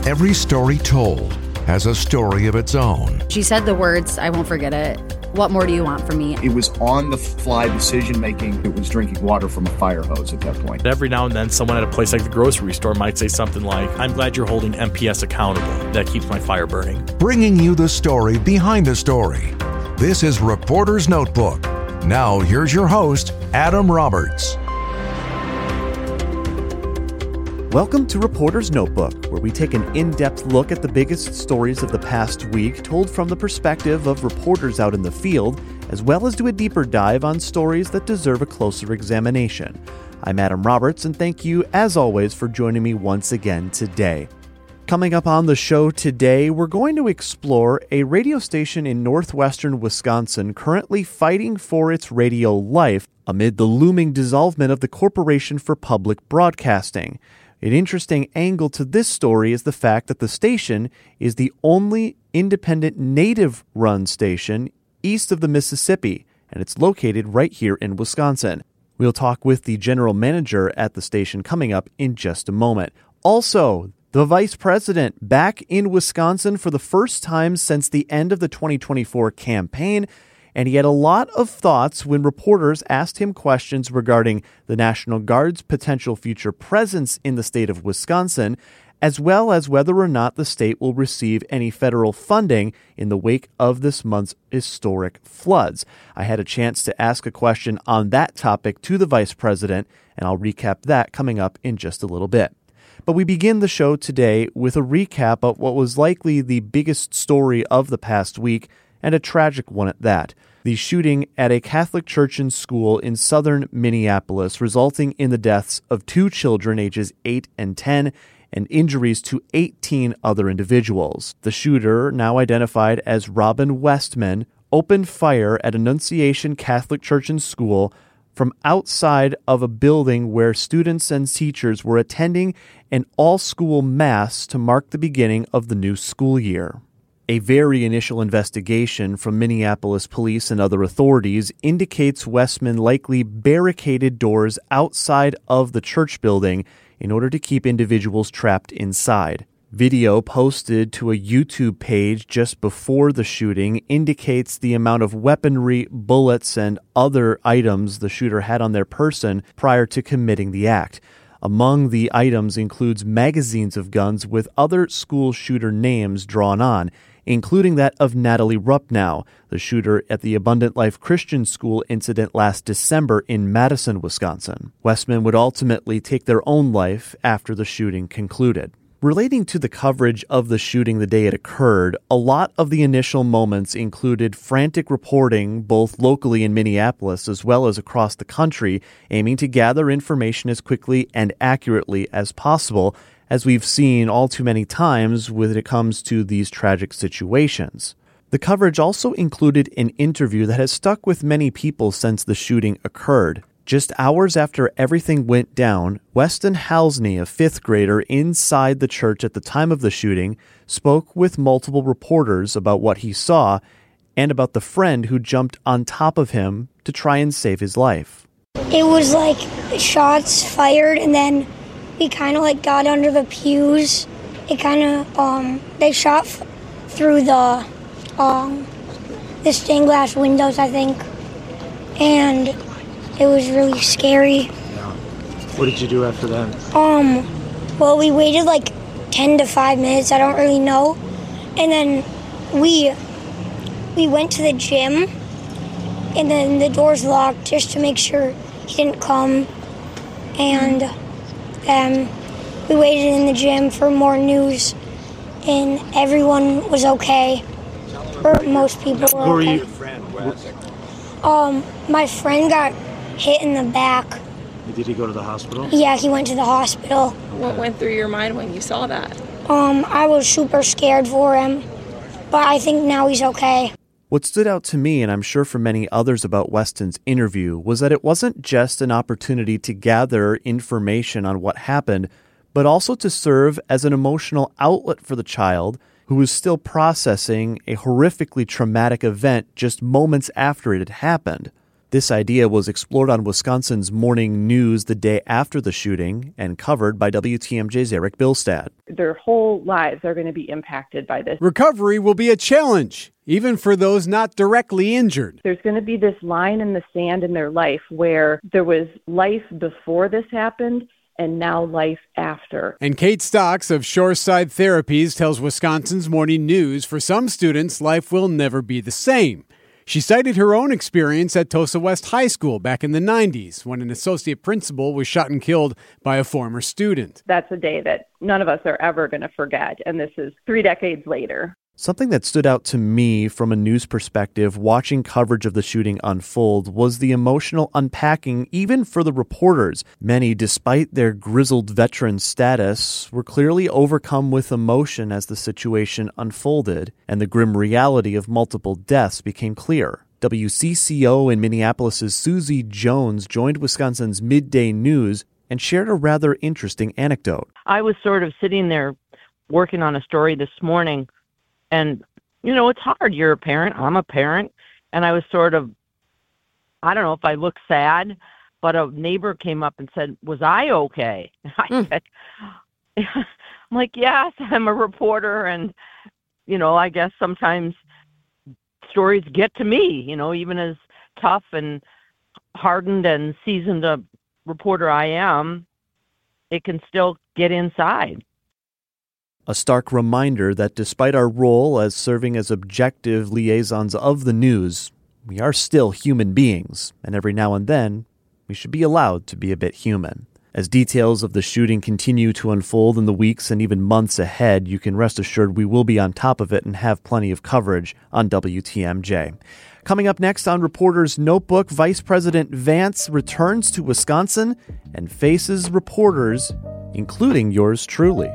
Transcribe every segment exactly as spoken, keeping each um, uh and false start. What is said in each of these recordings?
Every story told has a story of its own. She said the words, "I won't forget it. What more do you want from me?" It was on-the-fly decision-making. It was drinking water from a fire hose at that point. Every now and then, someone at a place like the grocery store might say something like, "I'm glad you're holding M P S accountable. That keeps my fire burning." Bringing you the story behind the story. This is Reporter's Notebook. Now, here's your host, Adam Roberts. Welcome to Reporter's Notebook, where we take an in-depth look at the biggest stories of the past week, told from the perspective of reporters out in the field, as well as do a deeper dive on stories that deserve a closer examination. I'm Adam Roberts, and thank you, as always, for joining me once again today. Coming up on the show today, we're going to explore a radio station in northwestern Wisconsin currently fighting for its radio life amid the looming dissolvement of the Corporation for Public Broadcasting. An interesting angle to this story is the fact that the station is the only independent native-run station east of the Mississippi, and it's located right here in Wisconsin. We'll talk with the general manager at the station coming up in just a moment. Also, the vice president back in Wisconsin for the first time since the end of the twenty twenty-four campaign, and he had a lot of thoughts when reporters asked him questions regarding the National Guard's potential future presence in the state of Wisconsin, as well as whether or not the state will receive any federal funding in the wake of this month's historic floods. I had a chance to ask a question on that topic to the vice president, and I'll recap that coming up in just a little bit. But we begin the show today with a recap of what was likely the biggest story of the past week, and a tragic one at that. The shooting at a Catholic church and school in southern Minneapolis, resulting in the deaths of two children ages eight and ten, and injuries to eighteen other individuals. The shooter, now identified as Robin Westman, opened fire at Annunciation Catholic Church and School from outside of a building where students and teachers were attending an all-school mass to mark the beginning of the new school year. A very initial investigation from Minneapolis police and other authorities indicates Westman likely barricaded doors outside of the church building in order to keep individuals trapped inside. Video posted to a YouTube page just before the shooting indicates the amount of weaponry, bullets, and other items the shooter had on their person prior to committing the act. Among the items includes magazines of guns with other school shooter names drawn on, including that of Natalie Rupnow, the shooter at the Abundant Life Christian School incident last December in Madison, Wisconsin. Westman would ultimately take their own life after the shooting concluded. Relating to the coverage of the shooting the day it occurred, a lot of the initial moments included frantic reporting both locally in Minneapolis as well as across the country, aiming to gather information as quickly and accurately as possible, as we've seen all too many times when it comes to these tragic situations. The coverage also included an interview that has stuck with many people since the shooting occurred. Just hours after everything went down, Weston Halsney, a fifth grader inside the church at the time of the shooting, spoke with multiple reporters about what he saw and about the friend who jumped on top of him to try and save his life. It was like shots fired, and then we kind of like got under the pews. It kind of, um, they shot f- through the, um, the stained glass windows, I think, and it was really scary. Yeah. What did you do after that? Um, well, we waited like ten to five minutes, I don't really know, and then we, we went to the gym, and then the doors locked just to make sure he didn't come, and Um, we waited in the gym for more news, and everyone was okay. Or most people were Who are okay. you? Um, my friend got hit in the back. Did he go to the hospital? Yeah, he went to the hospital. What went through your mind when you saw that? Um, I was super scared for him, but I think now he's okay. What stood out to me, and I'm sure for many others about Weston's interview, was that it wasn't just an opportunity to gather information on what happened, but also to serve as an emotional outlet for the child who was still processing a horrifically traumatic event just moments after it had happened. This idea was explored on Wisconsin's Morning News the day after the shooting and covered by W T M J's Eric Bilstad. their whole lives are going to be impacted by this. Recovery will be a challenge, even for those not directly injured. There's going to be this line in the sand in their life where there was life before this happened and now life after. And Kate Stocks of Shoreside Therapies tells Wisconsin's Morning News for some students, life will never be the same. She cited her own experience at Tosa West High School back in the nineties when an associate principal was shot and killed by a former student. That's a day that none of us are ever going to forget, and this is three decades later. Something that stood out to me from a news perspective watching coverage of the shooting unfold was the emotional unpacking, even for the reporters. Many, despite their grizzled veteran status, were clearly overcome with emotion as the situation unfolded, and the grim reality of multiple deaths became clear. W C C O in Minneapolis' Susie Jones joined Wisconsin's Midday News and shared a rather interesting anecdote. I was sort of sitting there working on a story this morning. And, you know, it's hard. You're a parent. I'm a parent. And I was sort of, I don't know if I look sad, but a neighbor came up and said, was I okay? I mm. said, I'm like, yes, I'm a reporter. And, you know, I guess sometimes stories get to me, you know, even as tough and hardened and seasoned a reporter I am, it can still get inside. A stark reminder that despite our role as serving as objective liaisons of the news, we are still human beings, and every now and then, we should be allowed to be a bit human. As details of the shooting continue to unfold in the weeks and even months ahead, you can rest assured we will be on top of it and have plenty of coverage on W T M J. Coming up next on Reporter's Notebook, Vice President Vance returns to Wisconsin and faces reporters, including yours truly.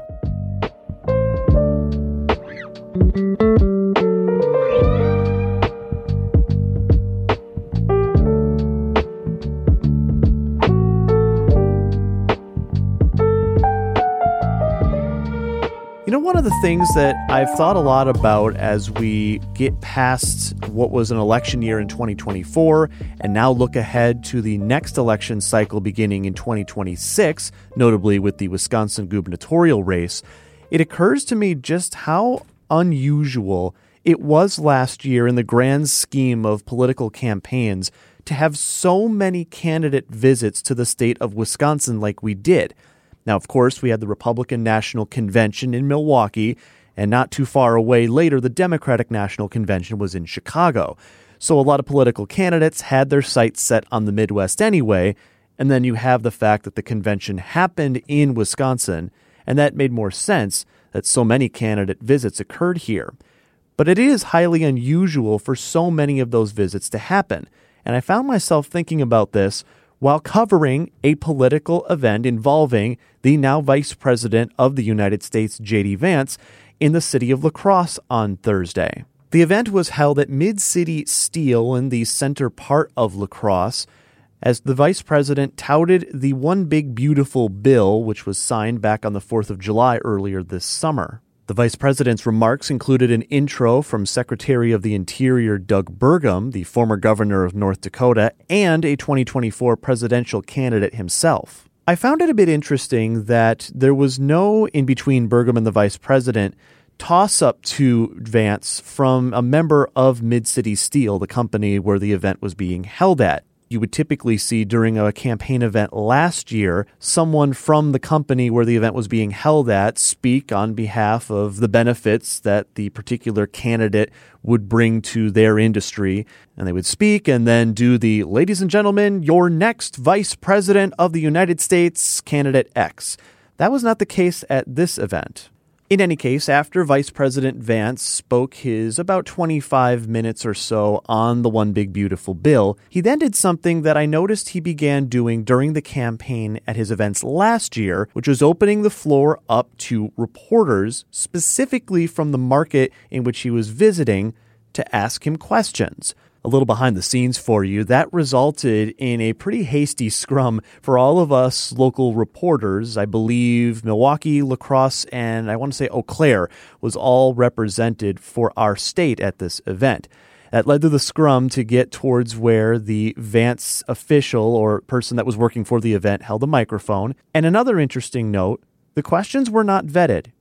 You know, one of the things that I've thought a lot about as we get past what was an election year in twenty twenty-four and now look ahead to the next election cycle beginning in twenty twenty-six, notably with the Wisconsin gubernatorial race, it occurs to me just how unusual it was last year in the grand scheme of political campaigns to have so many candidate visits to the state of Wisconsin like we did. Now, of course, we had the Republican National Convention in Milwaukee, and not too far away later, the Democratic National Convention was in Chicago. So a lot of political candidates had their sights set on the Midwest anyway, and then you have the fact that the convention happened in Wisconsin, and that made more sense that so many candidate visits occurred here. But it is highly unusual for so many of those visits to happen, and I found myself thinking about this while covering a political event involving the now Vice President of the United States, J D. Vance, in the city of La Crosse on Thursday. The event was held at Mid-City Steel in the center part of La Crosse, as the Vice President touted the One Big Beautiful Bill, which was signed back on the fourth of July earlier this summer. The Vice President's remarks included an intro from Secretary of the Interior Doug Burgum, the former governor of North Dakota, and a twenty twenty-four presidential candidate himself. I found it a bit interesting that there was no, in between Burgum and the Vice President, toss-up to Vance from a member of Mid-City Steel, the company where the event was being held at. You would typically see during a campaign event last year, someone from the company where the event was being held at speak on behalf of the benefits that the particular candidate would bring to their industry. And they would speak and then do the, ladies and gentlemen, your next Vice President of the United States, candidate X. That was not the case at this event. In any case, after Vice President Vance spoke his about twenty-five minutes or so on the One Big Beautiful Bill, he then did something that I noticed he began doing during the campaign at his events last year, which was opening the floor up to reporters, specifically from the market in which he was visiting, to ask him questions. A little behind the scenes for you, that resulted in a pretty hasty scrum for all of us local reporters. I believe Milwaukee, La Crosse, and I want to say Eau Claire was all represented for our state at this event. That led to the scrum to get towards where the Vance official or person that was working for the event held a microphone. And another interesting note, the questions were not vetted.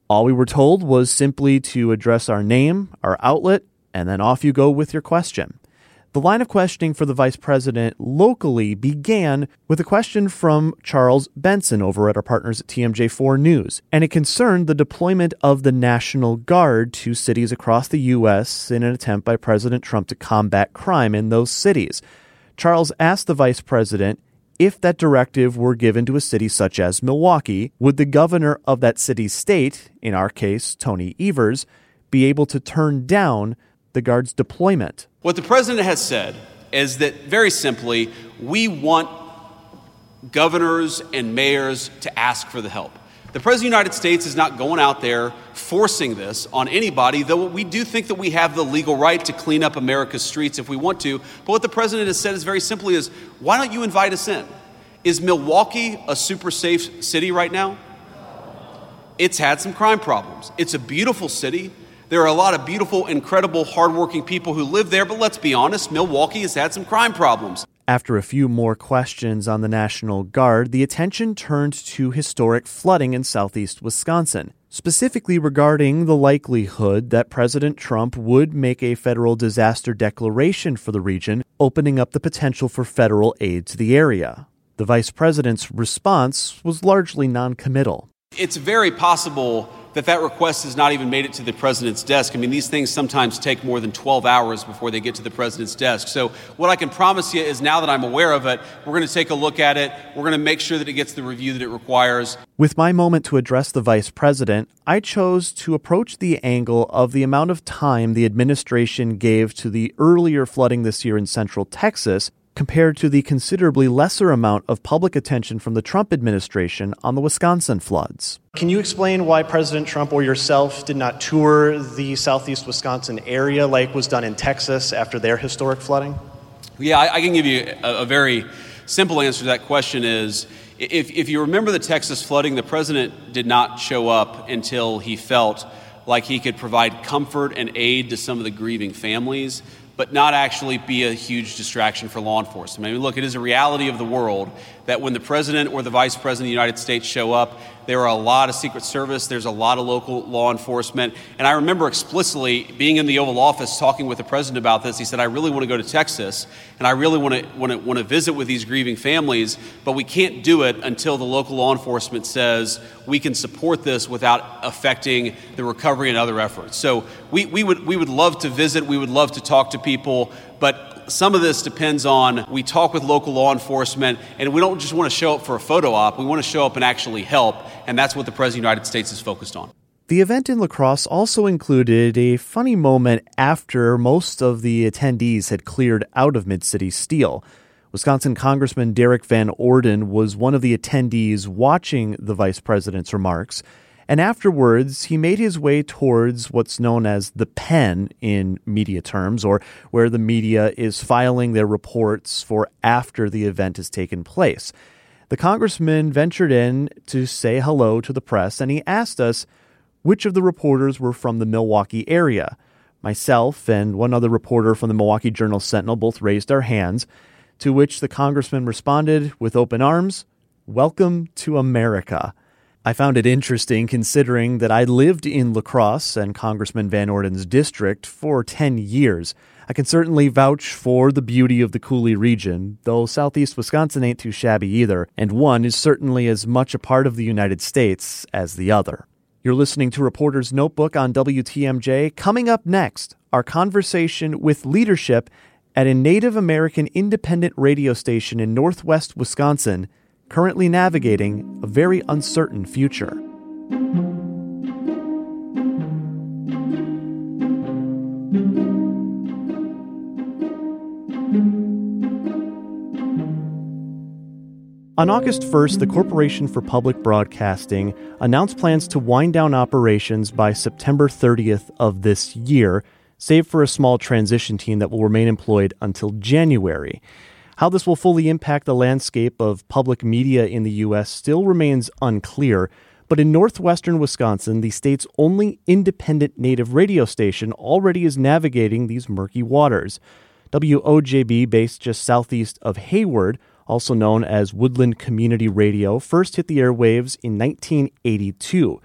All we were told was simply to address our name, our outlet, and then off you go with your question. The line of questioning for the vice president locally began with a question from Charles Benson over at our partners at T M J four News, and it concerned the deployment of the National Guard to cities across the U S in an attempt by President Trump to combat crime in those cities. Charles asked the vice president, if that directive were given to a city such as Milwaukee, would the governor of that city's state, in our case, Tony Evers, be able to turn down the Guard's deployment? What the president has said is that, very simply, we want governors and mayors to ask for the help. The President of the United States is not going out there forcing this on anybody, though we do think that we have the legal right to clean up America's streets if we want to. But what the president has said is very simply is, why don't you invite us in? Is Milwaukee a super safe city right now? It's had some crime problems. It's a beautiful city. There are a lot of beautiful, incredible, hardworking people who live there, but let's be honest, Milwaukee has had some crime problems. After a few more questions on the National Guard, the attention turned to historic flooding in southeast Wisconsin, specifically regarding the likelihood that President Trump would make a federal disaster declaration for the region, opening up the potential for federal aid to the area. The vice president's response was largely non-committal. It's very possible that that request has not even made it to the president's desk. I mean, these things sometimes take more than twelve hours before they get to the president's desk. So what I can promise you is now that I'm aware of it, we're going to take a look at it. We're going to make sure that it gets the review that it requires. With my moment to address the vice president, I chose to approach the angle of the amount of time the administration gave to the earlier flooding this year in central Texas compared to the considerably lesser amount of public attention from the Trump administration on the Wisconsin floods. Can you explain why President Trump or yourself did not tour the southeast Wisconsin area like was done in Texas after their historic flooding? Yeah, I, I can give you a, a very simple answer to that question is, if, if you remember the Texas flooding, the president did not show up until he felt like he could provide comfort and aid to some of the grieving families, but not actually be a huge distraction for law enforcement. I mean, look, it is a reality of the world that when the president or the vice president of the United States show up, there are a lot of Secret Service, there's a lot of local law enforcement. And I remember explicitly being in the Oval Office talking with the president about this. He said, I really want to go to Texas, and I really want to, want to, want to visit with these grieving families, but we can't do it until the local law enforcement says we can support this without affecting the recovery and other efforts. So we, we would we would love to visit, we would love to talk to people, but some of this depends on, we talk with local law enforcement, and we don't just want to show up for a photo op, we want to show up and actually help, and that's what the President of the United States is focused on. The event in La Crosse also included a funny moment after most of the attendees had cleared out of Mid-City Steel. Wisconsin Congressman Derek Van Orden was one of the attendees watching the vice president's remarks, and afterwards he made his way towards what's known as the pen in media terms, or where the media is filing their reports for after the event has taken place. The congressman ventured in to say hello to the press, and he asked us which of the reporters were from the Milwaukee area. Myself and one other reporter from the Milwaukee Journal-Sentinel both raised our hands, to which the congressman responded with open arms, "Welcome to America." I found it interesting considering that I lived in La Crosse and Congressman Van Orden's district for ten years. I can certainly vouch for the beauty of the Coulee region, though southeast Wisconsin ain't too shabby either, and one is certainly as much a part of the United States as the other. You're listening to Reporter's Notebook on W T M J. Coming up next, our conversation with leadership at a Native American independent radio station in northwest Wisconsin, currently navigating a very uncertain future. On August first, the Corporation for Public Broadcasting announced plans to wind down operations by September thirtieth of this year, save for a small transition team that will remain employed until January. How this will fully impact the landscape of public media in the U S still remains unclear, but in northwestern Wisconsin, the state's only independent native radio station already is navigating these murky waters. W O J B, based just southeast of Hayward, also known as Woodland Community Radio, first hit the airwaves in nineteen eighty-two.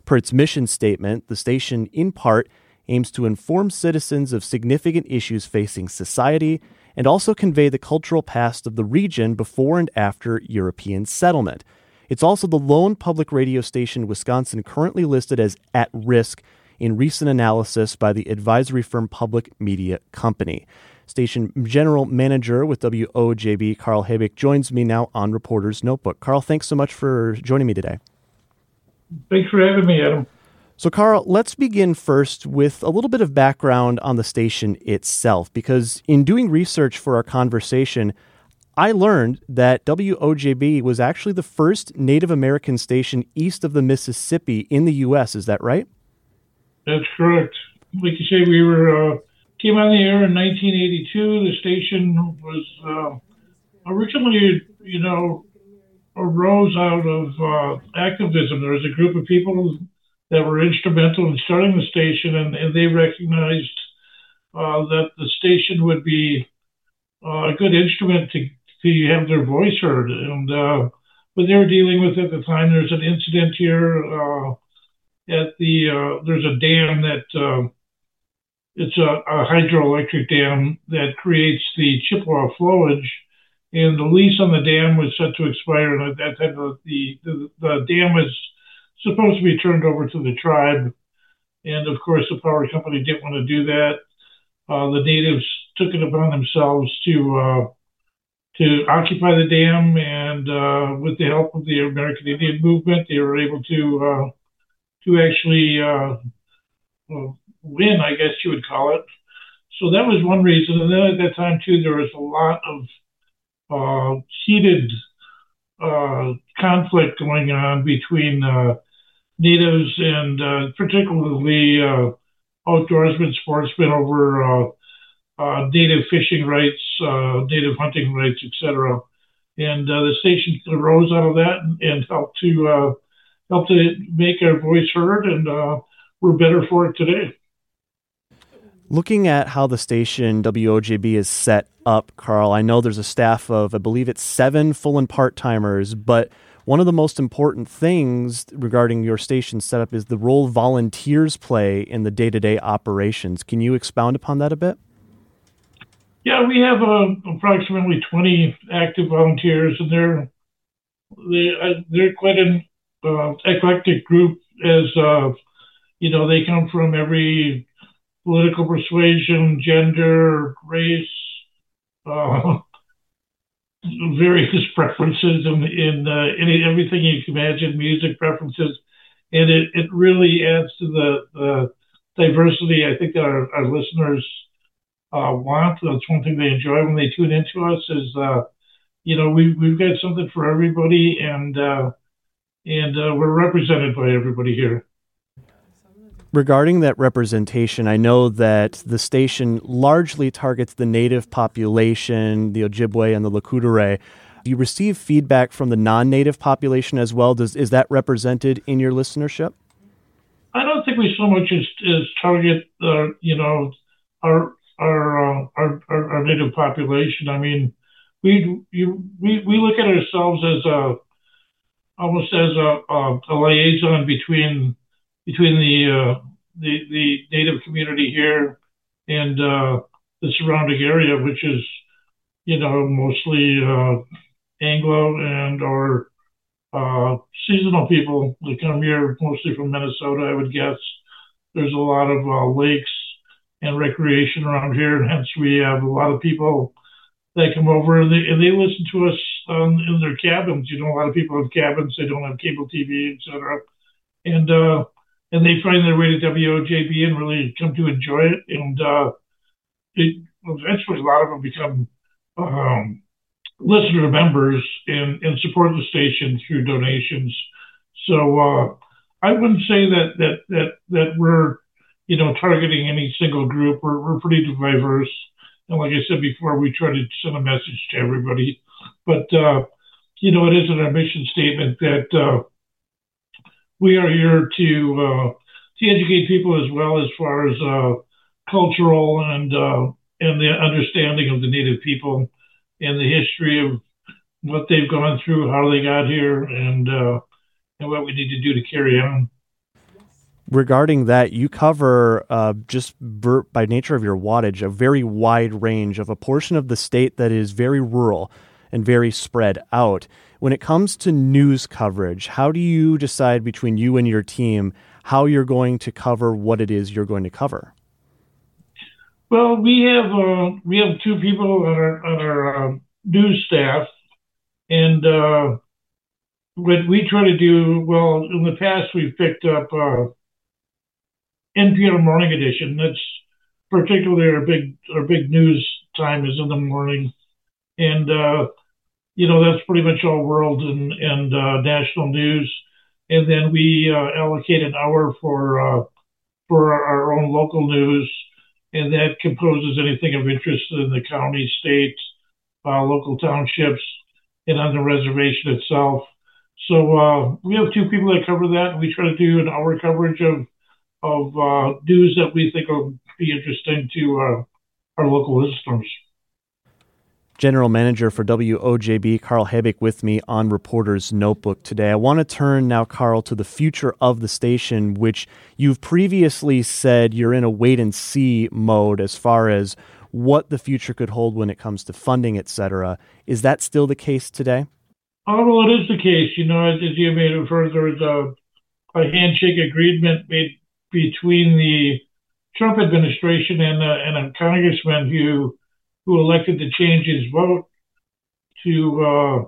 Per its mission statement, the station, in part, aims to inform citizens of significant issues facing society and also convey the cultural past of the region before and after European settlement. It's also the lone public radio station in Wisconsin currently listed as at risk in recent analysis by the advisory firm Public Media Company. Station General Manager with W O J B, Carl Habig, joins me now on Reporter's Notebook. Carl, thanks so much for joining me today. Thanks for having me, Adam. So, Carl, let's begin first with a little bit of background on the station itself, because in doing research for our conversation, I learned that W O J B was actually the first Native American station east of the Mississippi in the U S. Is that right? That's correct. Like you say, we were uh, came on the air in nineteen eighty-two. The station was uh, originally, you know, arose out of uh, activism. There was a group of people that were instrumental in starting the station, and, and they recognized uh, that the station would be uh, a good instrument to, to have their voice heard. And uh, what they were dealing with at the time, there's an incident here uh, at the, uh, there's a dam that, uh, it's a, a hydroelectric dam that creates the Chippewa flowage, and the lease on the dam was set to expire, and at that time the, the, the, the dam was supposed to be turned over to the tribe. And of course, the power company didn't want to do that. Uh, the natives took it upon themselves to uh, to occupy the dam, and uh, with the help of the American Indian movement, they were able to uh, to actually uh, well, win, I guess you would call it. So that was one reason. And then at that time too, there was a lot of uh, heated uh, conflict going on between uh, natives and uh, particularly uh, outdoorsmen, sportsmen over uh, uh, native fishing rights, uh, native hunting rights, et cetera. And uh, the station arose out of that and, and helped to uh, help to make our voice heard, and uh, we're better for it today. Looking at how the station W O J B is set up, Carl, I know there's a staff of, I believe it's seven full and part-timers, but one of the most important things regarding your station setup is the role volunteers play in the day-to-day operations. Can you expound upon that a bit? Yeah, we have uh, approximately twenty active volunteers, and they're they, uh, they're quite an uh, eclectic group. As uh, you know, they come from every political persuasion, gender, race, uh, various preferences in, in uh, any, everything you can imagine, music preferences. And it, it really adds to the, the diversity I think that our, our listeners uh, want. That's one thing they enjoy when they tune into us is, uh, you know, we, we've got something for everybody, and, uh, and uh, we're represented by everybody here. Regarding that representation, I know that the station largely targets the native population, the Ojibwe and the Lakudere. Do you receive feedback from the non-native population as well? Does is that represented in your listenership? I don't think we so much as, as target, uh, you know, our our, uh, our our our native population. I mean, we you we we look at ourselves as a almost as a a, a liaison between. between the, uh, the the native community here and uh, the surrounding area, which is, you know, mostly uh, Anglo and or uh, seasonal people that come here, mostly from Minnesota, I would guess. There's a lot of uh, lakes and recreation around here, and hence we have a lot of people that come over, and they, and they listen to us um, in their cabins. You know, a lot of people have cabins, they don't have cable T V, et cetera. And, uh, and they find their way to W O J B and really come to enjoy it. And uh, it, eventually, a lot of them become um, listener members and, and support the station through donations. So uh, I wouldn't say that that that that we're you know targeting any single group. We're we're pretty diverse. And like I said before, we try to send a message to everybody. But uh, you know, it is in our mission statement that. Uh, We are here to uh, to educate people as well as far as uh, cultural and uh, and the understanding of the Native people and the history of what they've gone through, how they got here, and uh, and what we need to do to carry on. regarding that, you cover uh, just ver- by nature of your wattage, a very wide range of a portion of the state that is very rural and very spread out. When it comes to news coverage, how do you decide between you and your team how you're going to cover what it is you're going to cover? Well, we have uh, we have two people on our on our uh, news staff, and uh, what we try to do, well, in the past we've picked up uh, N P R Morning Edition. That's particularly our big our big news time is in the morning, and uh, you know that's pretty much all world and and uh, national news. And then we uh, allocate an hour for uh, for our own local news, and that composes anything of interest in the county, state, uh, local townships, and on the reservation itself. So uh, we have two people that cover that, and we try to do an hour coverage of of uh, news that we think will be interesting to uh, our local listeners. General Manager for W O J B, Carl Habig, with me on Reporter's Notebook today. I want to turn now, Carl, to the future of the station, which you've previously said you're in a wait-and-see mode as far as what the future could hold when it comes to funding, et cetera. Is that still the case today? Oh, well, it is the case. You know, as you may have heard, there was a, a handshake agreement made between the Trump administration and, uh, and a congressman who who elected to change his vote to uh,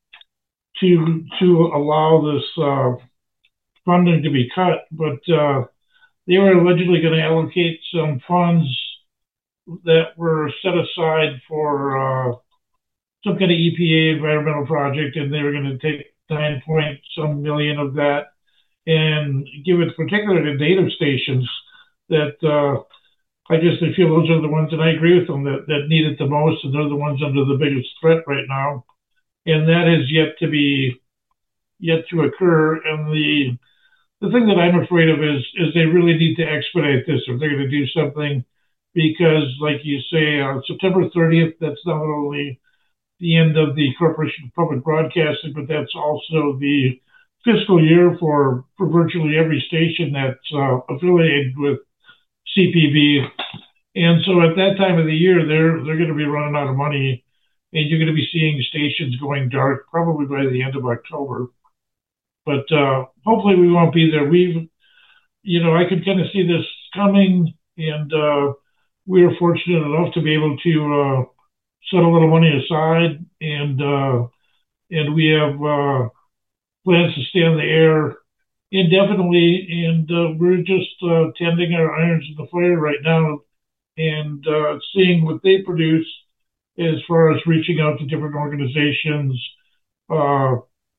to to allow this uh, funding to be cut. But uh, they were allegedly going to allocate some funds that were set aside for uh, some kind of E P A environmental project, and they were going to take nine point some million of that and give it particularly to native stations that uh, I just feel those are the ones, and I agree with them, that, that need it the most, and they're the ones under the biggest threat right now. And that is yet to be, yet to occur. And the the thing that I'm afraid of is, is they really need to expedite this if they're going to do something, because, like you say, on September thirtieth, that's not only the end of the Corporation for Public Broadcasting, but that's also the fiscal year for, for virtually every station that's uh, affiliated with C P B. And so at that time of the year, they're they're going to be running out of money, and you're going to be seeing stations going dark probably by the end of October. But uh, hopefully we won't be there. We've, you know, I could kind of see this coming, and uh, we were fortunate enough to be able to uh, set a little money aside, and uh, and we have uh, plans to stay on the air indefinitely, and uh, we're just uh, tending our irons in the fire right now and uh, seeing what they produce as far as reaching out to different organizations, uh,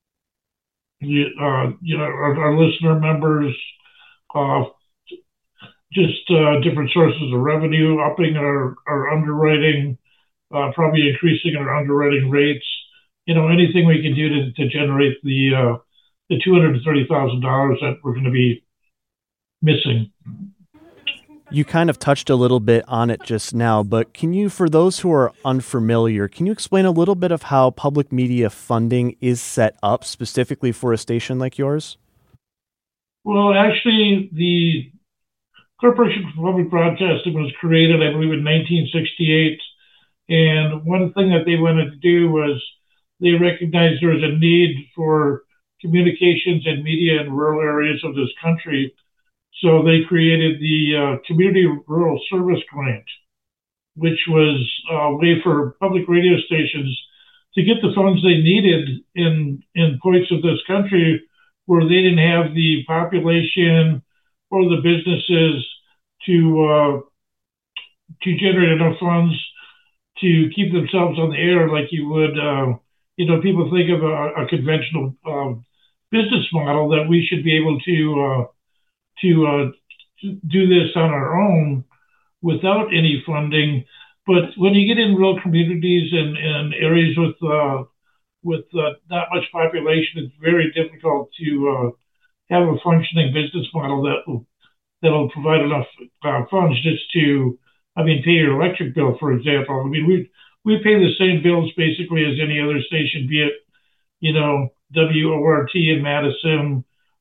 you, uh, you know, our, our listener members, uh, just uh, different sources of revenue, upping our, our underwriting, uh, probably increasing our underwriting rates, you know, anything we can do to, to generate the uh, the two hundred thirty thousand dollars that we're going to be missing. You kind of touched a little bit on it just now, but can you, for those who are unfamiliar, can you explain a little bit of how public media funding is set up specifically for a station like yours? Well, actually, the Corporation for Public Broadcasting was created, I believe, in nineteen sixty-eight. And one thing that they wanted to do was they recognized there was a need for communications and media in rural areas of this country. So they created the uh, Community Rural Service Grant, which was a way for public radio stations to get the funds they needed in, in points of this country where they didn't have the population or the businesses to uh, to generate enough funds to keep themselves on the air like you would, uh, you know, people think of a, a conventional um, business model that we should be able to uh, to uh, do this on our own without any funding. But when you get in rural communities and, and areas with uh, with uh, not much population, it's very difficult to uh, have a functioning business model that will that'll provide enough uh, funds just to, I mean, pay your electric bill, for example. I mean, we we pay the same bills basically as any other station, be it, you know, W O R T in Madison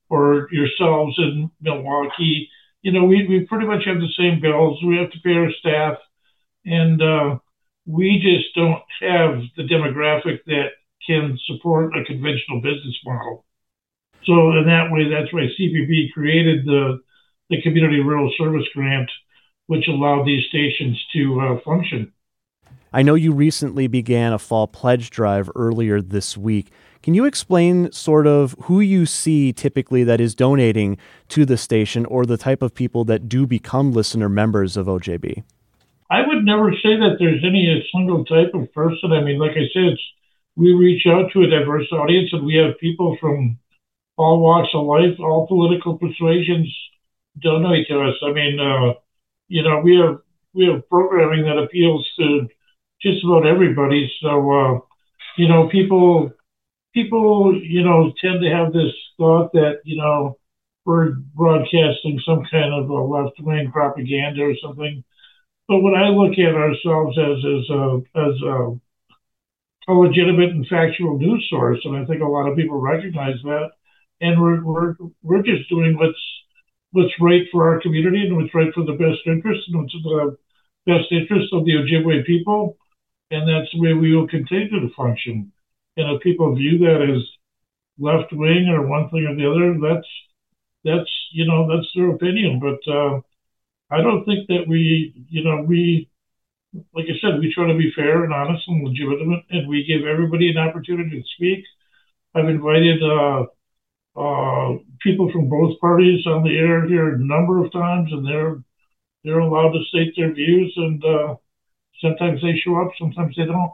or yourselves in Milwaukee. You know, we, we pretty much have the same bills. We have to pay our staff, and uh, we just don't have the demographic that can support a conventional business model. So in that way, that's why C P B created the, the Community Rural Service Grant, which allowed these stations to uh, function. I know you recently began a fall pledge drive earlier this week. Can you explain sort of who you see typically that is donating to the station, or the type of people that do become listener members of O J B? I would never say that there's any single type of person. I mean, like I said, it's, we reach out to a diverse audience, and we have people from all walks of life, all political persuasions donate to us. I mean, uh, you know, we have we have programming that appeals to just about everybody. So, uh, you know, people people, you know, tend to have this thought that, you know, we're broadcasting some kind of a left-wing propaganda or something. But when I look at ourselves as as a, as a, a legitimate and factual news source, and I think a lot of people recognize that, and we're we're we're just doing what's what's right for our community and what's right for the best interest and what's the best interest of the Ojibwe people, and that's the way we will continue to function. And if people view that as left wing or one thing or the other, that's that's you know that's their opinion. But uh, I don't think that we you know we like I said, we try to be fair and honest and legitimate, and we give everybody an opportunity to speak. I've invited uh, uh, people from both parties on the air here a number of times, and they're they're allowed to state their views, and uh, sometimes they show up, sometimes they don't.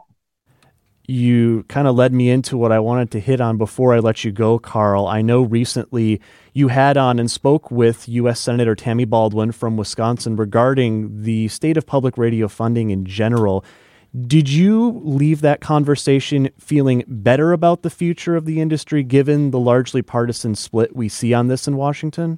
You kind of led me into what I wanted to hit on before I let you go, Carl. I know recently you had on and spoke with U S Senator Tammy Baldwin from Wisconsin regarding the state of public radio funding in general. Did you leave that conversation feeling better about the future of the industry, given the largely partisan split we see on this in Washington?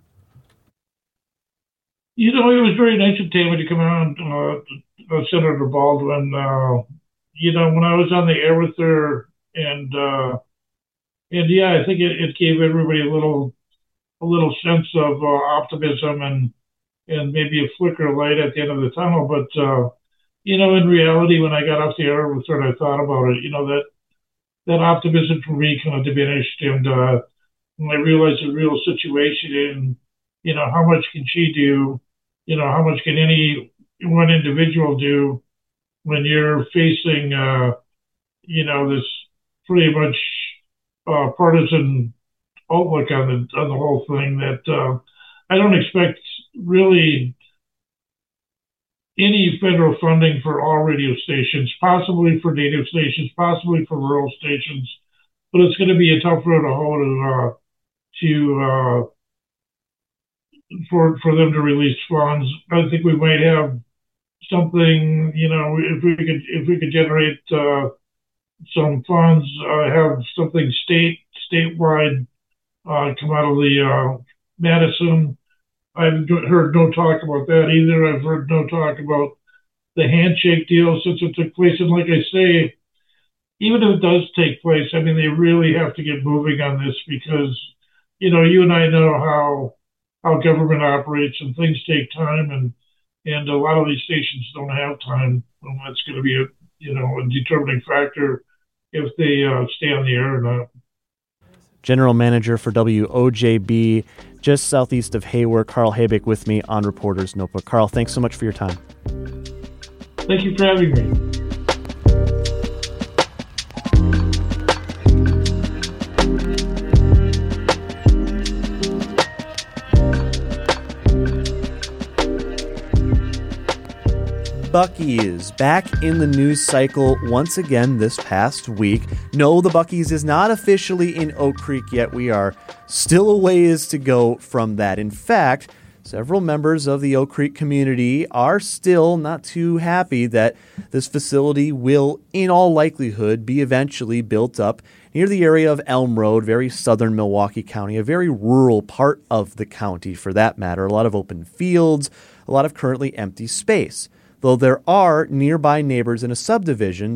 You know, it was very nice of Tammy to come on, uh, uh, Senator Baldwin. Uh, you know, when I was on the air with her, and uh, and yeah, I think it, it gave everybody a little a little sense of uh, optimism and and maybe a flicker of light at the end of the tunnel. But uh, you know, in reality, when I got off the air with her, and I thought about it, you know, that that optimism for me kind of diminished, and uh, when I realized the real situation and you know how much can she do, you know, how much can any one individual do when you're facing, uh, you know, this pretty much uh, partisan outlook on the on the whole thing. That uh, I don't expect really any federal funding for all radio stations, possibly for native stations, possibly for rural stations, but it's going to be a tough road to hoe to uh, to uh, for for them to release funds. I think we might have something, you know, if we could if we could generate uh, some funds, uh, have something state statewide uh, come out of the uh, Madison. I've heard no talk about that either. I've heard no talk about the handshake deal since it took place. And like I say, even if it does take place, I mean, they really have to get moving on this because, you know, you and I know how how government operates and things take time, and and a lot of these stations don't have time. And that's going to be a you know a determining factor if they uh, stay on the air or not. General Manager for W O J B, just southeast of Hayward, Carl Habig, with me on Reporter's Notebook. Carl, thanks so much for your time. Thank you for having me. Buc-ee's back in the news cycle once again this past week. No, the Buc-ee's is not officially in Oak Creek yet. We are still a ways to go from that. In fact, several members of the Oak Creek community are still not too happy that this facility will, in all likelihood, be eventually built up near the area of Elm Road, very southern Milwaukee County, a very rural part of the county for that matter. A lot of open fields, a lot of currently empty space. Though there are nearby neighbors in a subdivision that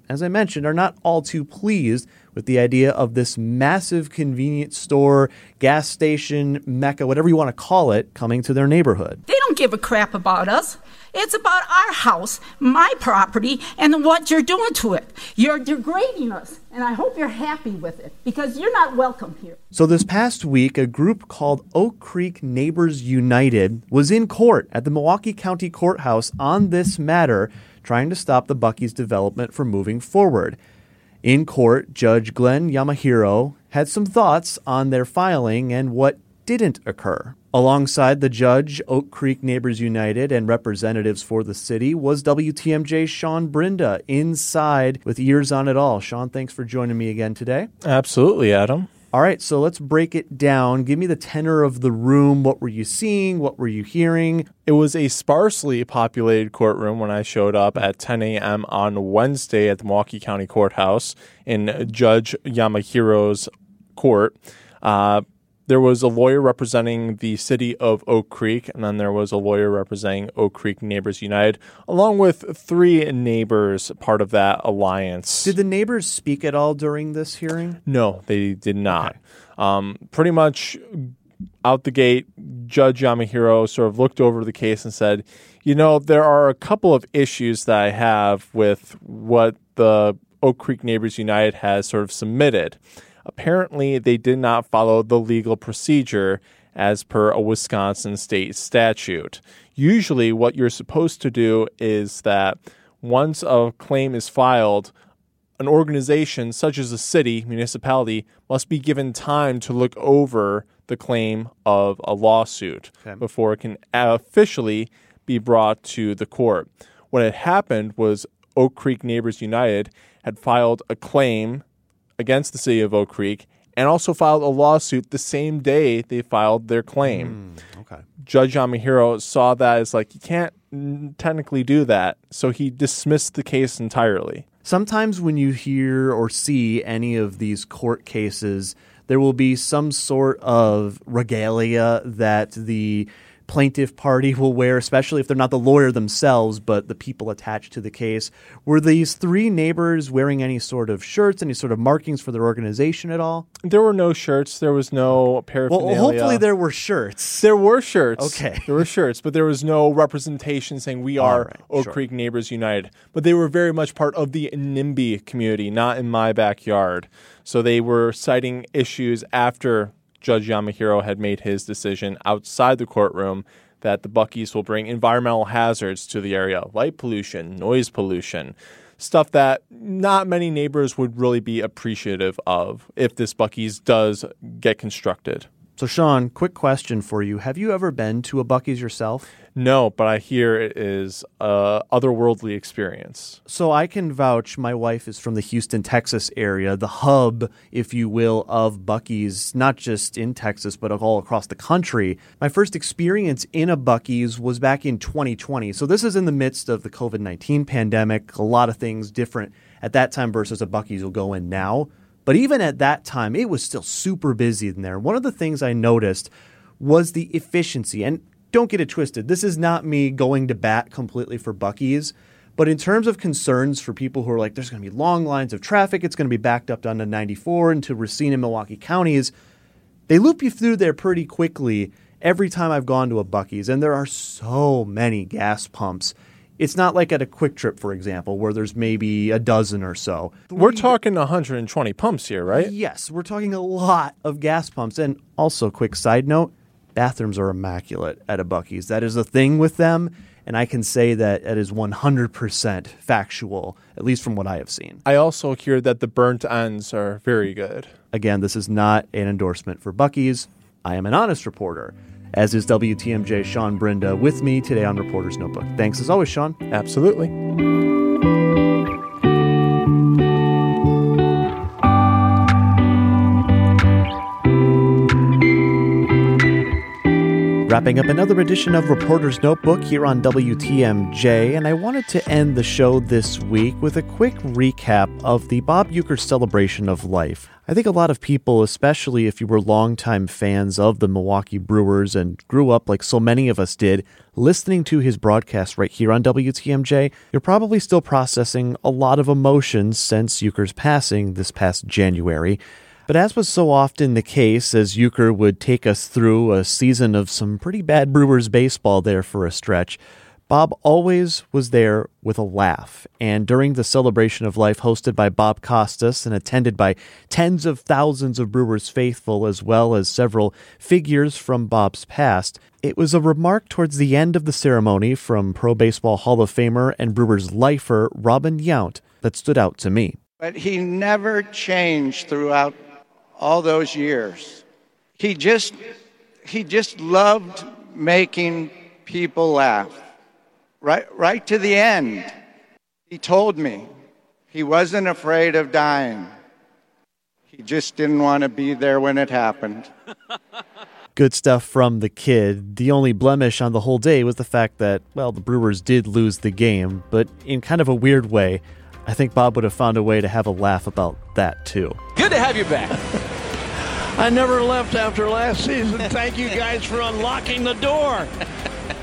as I mentioned, are not all too pleased with the idea of this massive convenience store, gas station, mecca, whatever you want to call it, coming to their neighborhood. They don't give a crap about us. It's about our house, my property, and what you're doing to it. You're degrading us, and I hope you're happy with it, because you're not welcome here. So this past week, a group called Oak Creek Neighbors United was in court at the Milwaukee County Courthouse on this matter, trying to stop the Buc-ee's development from moving forward. In court, Judge Glenn Yamahiro had some thoughts on their filing and what didn't occur. Alongside the judge, Oak Creek Neighbors United, and representatives for the city was W T M J's Sean Brinda inside with ears on it all. Sean, thanks for joining me again today. Absolutely, Adam. All right, so let's break it down. Give me the tenor of the room. What were you seeing? What were you hearing? It was a sparsely populated courtroom when I showed up at ten a.m. on Wednesday at the Milwaukee County Courthouse in Judge Yamahiro's court. Uh, there was a lawyer representing the city of Oak Creek, and then there was a lawyer representing Oak Creek Neighbors United, along with three neighbors part of that alliance. Did the neighbors speak at all during this hearing? No, they did not. Okay. Um, pretty much out the gate, Judge Yamahiro sort of looked over the case and said, you know, there are a couple of issues that I have with what the Oak Creek Neighbors United has sort of submitted. Apparently, they did not follow the legal procedure as per a Wisconsin state statute. Usually, what you're supposed to do is that once a claim is filed, an organization such as a city, municipality, must be given time to look over the claim of a lawsuit okay. before it can officially be brought to the court. What had happened was Oak Creek Neighbors United had filed a claim against the city of Oak Creek and also filed a lawsuit the same day they filed their claim. Mm, okay. Judge Yamahiro saw that as like, you can't technically do that, so he dismissed the case entirely. Sometimes when you hear or see any of these court cases, there will be some sort of regalia that the plaintiff party will wear, especially if they're not the lawyer themselves, but the people attached to the case. Were these three neighbors wearing any sort of shirts, any sort of markings for their organization at all? There were no shirts. There was no paraphernalia. Well, hopefully there were shirts. There were shirts. Okay. There were shirts, but there was no representation saying we are right, Oak sure. Creek Neighbors United. But they were very much part of the NIMBY community, not in my backyard. So they were citing issues after Judge Yamahiro had made his decision outside the courtroom that the Buc-ee's will bring environmental hazards to the area, light pollution, noise pollution, stuff that not many neighbors would really be appreciative of if this Buc-ee's does get constructed. So, Sean, quick question for you. Have you ever been to a Buc-ee's yourself? No, but I hear it is a otherworldly experience. So I can vouch. My wife is from the Houston, Texas area, the hub, if you will, of Buc-ee's, not just in Texas, but all across the country. My first experience in a Buc-ee's was back in twenty twenty. So this is in the midst of the covid nineteen pandemic, a lot of things different at that time versus a Buc-ee's will go in now. But even at that time, it was still super busy in there. One of the things I noticed was the efficiency. And don't get it twisted. This is not me going to bat completely for Buc-ee's. But in terms of concerns for people who are like, there's going to be long lines of traffic, it's going to be backed up down to ninety-four into Racine and Milwaukee counties, they loop you through there pretty quickly every time I've gone to a Buc-ee's. And there are so many gas pumps. It's not like at a Quick Trip, for example, where there's maybe a dozen or so. We're talking one hundred twenty pumps here, right? Yes, we're talking a lot of gas pumps. And also, quick side note, bathrooms are immaculate at a Buc-ee's. That is a thing with them, and I can say that it is one hundred percent factual, at least from what I have seen. I also hear that the burnt ends are very good. Again, this is not an endorsement for Buc-ee's. I am an honest reporter, as is W T M J's Sean Brinda with me today on Reporter's Notebook. Thanks as always, Sean. Absolutely. Wrapping up another edition of Reporter's Notebook here on W T M J, and I wanted to end the show this week with a quick recap of the Bob Uecker celebration of life. I think a lot of people, especially if you were longtime fans of the Milwaukee Brewers and grew up like so many of us did, listening to his broadcast right here on W T M J, you're probably still processing a lot of emotions since Uecker's passing this past January. But as was so often the case, as Uecker would take us through a season of some pretty bad Brewers baseball there for a stretch, Bob always was there with a laugh. And during the celebration of life hosted by Bob Costas and attended by tens of thousands of Brewers faithful, as well as several figures from Bob's past, it was a remark towards the end of the ceremony from Pro Baseball Hall of Famer and Brewers lifer Robin Yount that stood out to me. But he never changed throughout all those years. He just, he just loved making people laugh. Right, right to the end. He told me he wasn't afraid of dying. He just didn't want to be there when it happened. Good stuff from the kid. The only blemish on the whole day was the fact that, well, the Brewers did lose the game, but in kind of a weird way, I think Bob would have found a way to have a laugh about that too. Good to have you back. I never left after last season. Thank you guys for unlocking the door.